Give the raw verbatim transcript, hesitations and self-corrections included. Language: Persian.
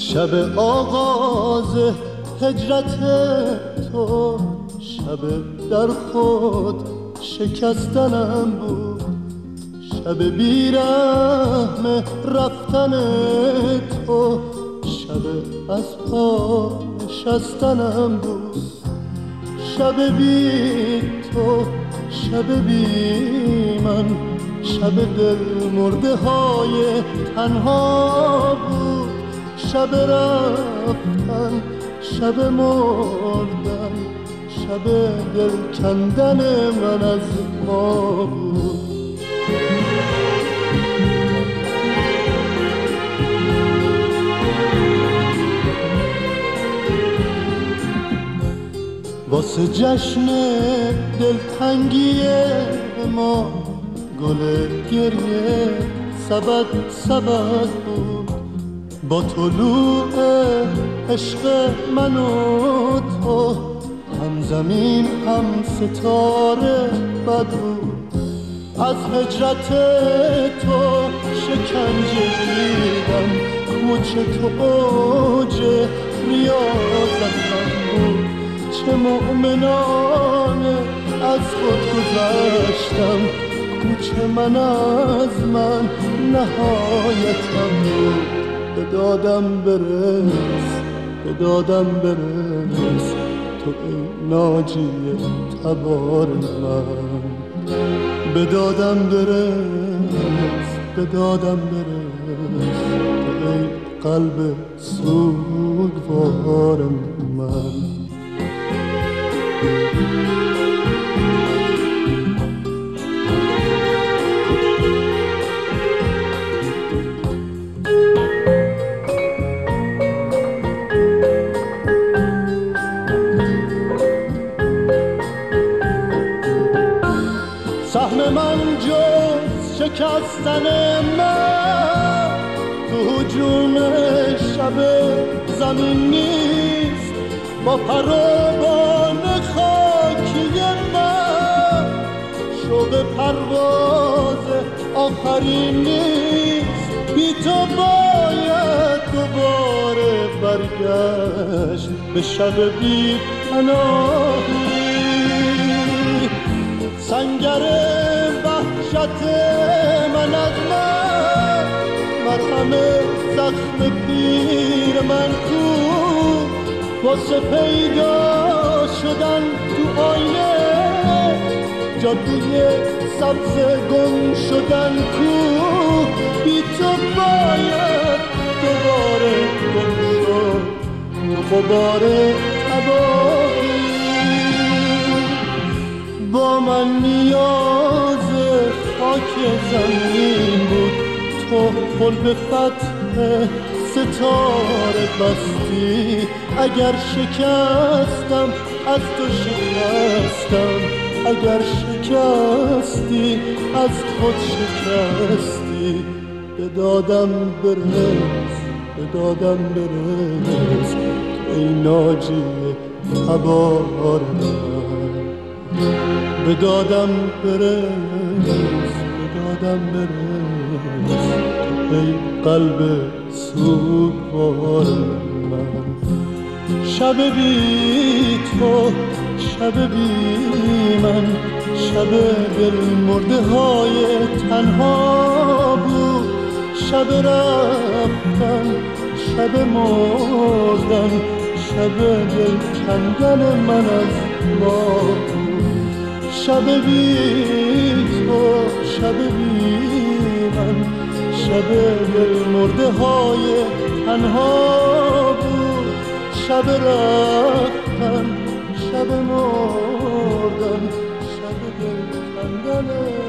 شب آغاز هجرت تو، شب در خود شکستنم بود، شب بیرحم رفتن تو، شب از پا نشستنم بود. شب بی تو، شب بی من، شب دل مرده های تنها بود. شب رفتن، شب مردن، شب دل کندن من از ما بود. واسه جشن دلتنگی ما گل گریه سبد سبد بود. با طلوع عشق من و تو هم زمین هم ستاره بد بود. از هجرت تو شکنجه دیدم، کوچه تو اوج ریاضتم بود. چه مؤمنانه از خود گذشتم، کوچه من از من نهایتم بود. به دادم برس، به دادم برس، تو ای ناجی تبار من. به دادم برس، به دادم برس، تو ای قلب سوگوار من. سهم من جز شکستن من تو هجوم شب زمین نیست. با پروبان خاکی من شوق پرواز آخرین نیست. بی تو باید دوباره برگشت به شب بی پناهی. سنگر وحشت من از من، مرهم زخم پیر من کو. واسه پیدا شدن تو آینه، جادوی سبز گم شدن کو. بی تو باید دوباره گم شد تو غبار تباهی. با من نیاز خاک زمین بود، تو پل به فتح ستاره بستی. اگر شکستم از تو شکستم، اگر شکستی از خود شکستی. به دادم برس، به دادم برس، ای ناجی تبار من. به دادم برس، به دادم برس، ای قلب سوگوار من. شب بی تو، شب بی من، شب دل مرده های تنها بود. شب رفتن، شب مردن، شب دل کندن من از ما بود. شب بی تو، شب بی من، شب دل مرده های تنها بود. شب رفتن، شب مردن، شب دل کندن